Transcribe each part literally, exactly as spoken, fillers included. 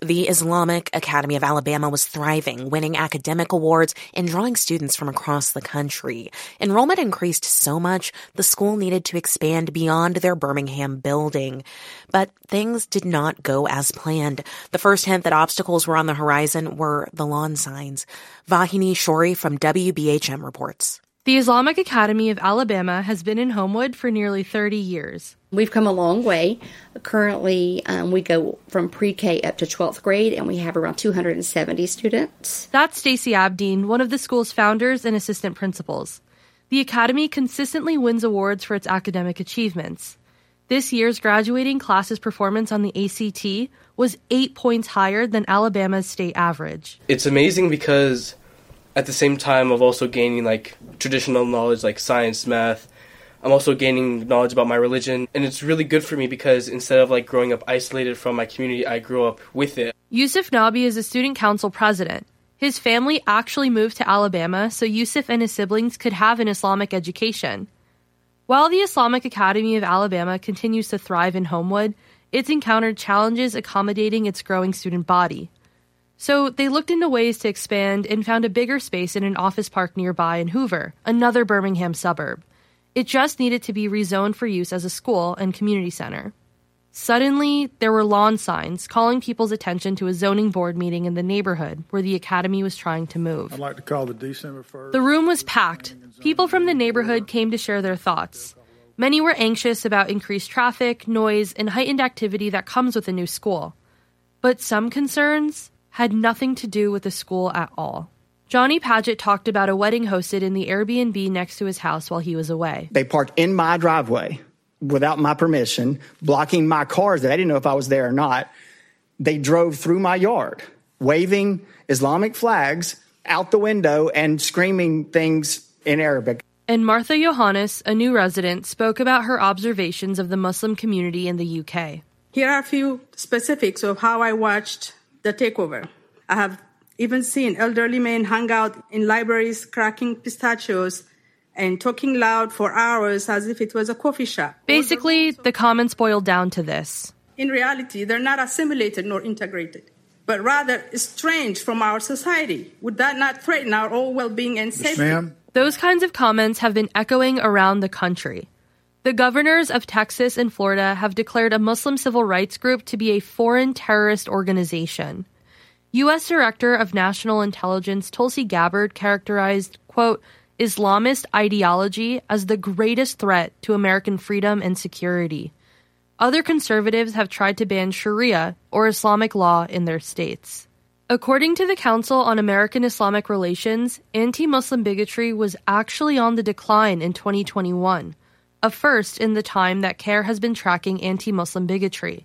The Islamic Academy of Alabama was thriving, winning academic awards and drawing students from across the country. Enrollment increased so much, the school needed to expand beyond their Birmingham building. But things did not go as planned. The first hint that obstacles were on the horizon were the lawn signs. Vahini Shori from W B H M reports. The Islamic Academy of Alabama has been in Homewood for nearly thirty years. We've come a long way. Currently, um, we go from pre-K up to twelfth grade, and we have around two hundred seventy students. That's Stacey Abdeen, one of the school's founders and assistant principals. The academy consistently wins awards for its academic achievements. This year's graduating class's performance on the A C T was eight points higher than Alabama's state average. It's amazing because at the same time of also gaining like traditional knowledge like science, math, I'm also gaining knowledge about my religion. And it's really good for me because instead of like growing up isolated from my community, I grew up with it. Yusuf Nabi is a student council president. His family actually moved to Alabama so Yusuf and his siblings could have an Islamic education. While the Islamic Academy of Alabama continues to thrive in Homewood, it's encountered challenges accommodating its growing student body. So they looked into ways to expand and found a bigger space in an office park nearby in Hoover, another Birmingham suburb. It just needed to be rezoned for use as a school and community center. Suddenly, there were lawn signs calling people's attention to a zoning board meeting in the neighborhood where the academy was trying to move. I'd like to call the December first. The room was packed. People from the neighborhood came to share their thoughts. Many were anxious about increased traffic, noise, and heightened activity that comes with a new school. But some concerns had nothing to do with the school at all. Johnny Paget talked about a wedding hosted in the Airbnb next to his house while he was away. They parked in my driveway without my permission, blocking my cars. They didn't know if I was there or not. They drove through my yard, waving Islamic flags out the window and screaming things in Arabic. And Martha Johannes, a new resident, spoke about her observations of the Muslim community in the U K. Here are a few specifics of how I watched the takeover. I have even seen elderly men hang out in libraries, cracking pistachios and talking loud for hours as if it was a coffee shop. Basically, the comments boiled down to this. In reality, they're not assimilated nor integrated, but rather estranged from our society. Would that not threaten our all well-being and safety? Yes, ma'am. Those kinds of comments have been echoing around the country. The governors of Texas and Florida have declared a Muslim civil rights group to be a foreign terrorist organization. U S Director of National Intelligence Tulsi Gabbard characterized, quote, Islamist ideology as the greatest threat to American freedom and security. Other conservatives have tried to ban Sharia, or Islamic law, in their states. According to the Council on American Islamic Relations, anti-Muslim bigotry was actually on the decline in twenty twenty-one, a first in the time that CARE has been tracking anti-Muslim bigotry.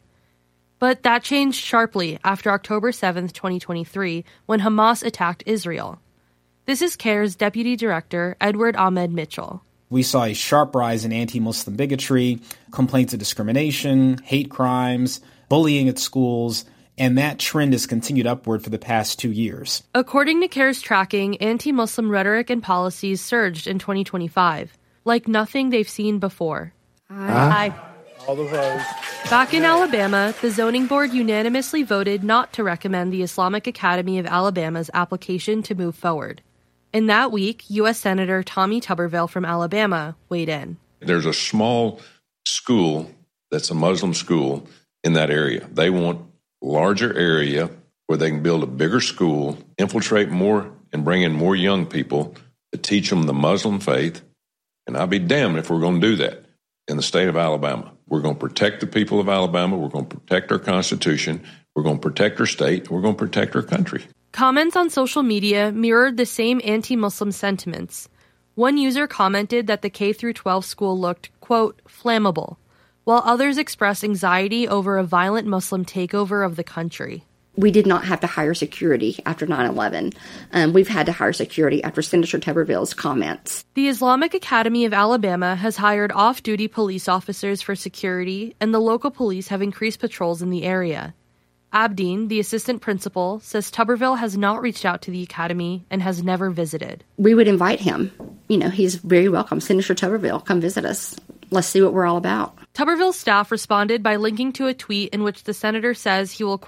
But that changed sharply after October seventh, twenty twenty-three, when Hamas attacked Israel. This is CARE's Deputy Director, Edward Ahmed Mitchell. We saw a sharp rise in anti-Muslim bigotry, complaints of discrimination, hate crimes, bullying at schools, and that trend has continued upward for the past two years. According to CARE's tracking, anti-Muslim rhetoric and policies surged in twenty twenty-five, like nothing they've seen before. Aye. Aye. All the votes. Back in Alabama, the zoning board unanimously voted not to recommend the Islamic Academy of Alabama's application to move forward. In that week, U S Senator Tommy Tuberville from Alabama weighed in. There's a small school that's a Muslim school in that area. They want a larger area where they can build a bigger school, infiltrate more, and bring in more young people to teach them the Muslim faith. And I'll be damned if we're going to do that in the state of Alabama. We're going to protect the people of Alabama. We're going to protect our Constitution. We're going to protect our state. We're going to protect our country. Comments on social media mirrored the same anti-Muslim sentiments. One user commented that the K through twelve school looked, quote, flammable, while others expressed anxiety over a violent Muslim takeover of the country. We did not have to hire security after nine eleven. Um, we've had to hire security after Senator Tuberville's comments. The Islamic Academy of Alabama has hired off-duty police officers for security, and the local police have increased patrols in the area. Abdeen, the assistant principal, says Tuberville has not reached out to the academy and has never visited. We would invite him. You know, he's very welcome. Senator Tuberville, come visit us. Let's see what we're all about. Tuberville's staff responded by linking to a tweet in which the senator says he will, quote,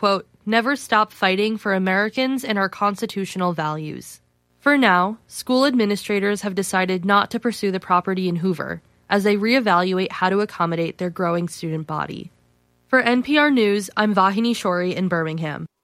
never stop fighting for Americans and our constitutional values. For now, school administrators have decided not to pursue the property in Hoover as they reevaluate how to accommodate their growing student body. For N P R News, I'm Vahini Shori in Birmingham.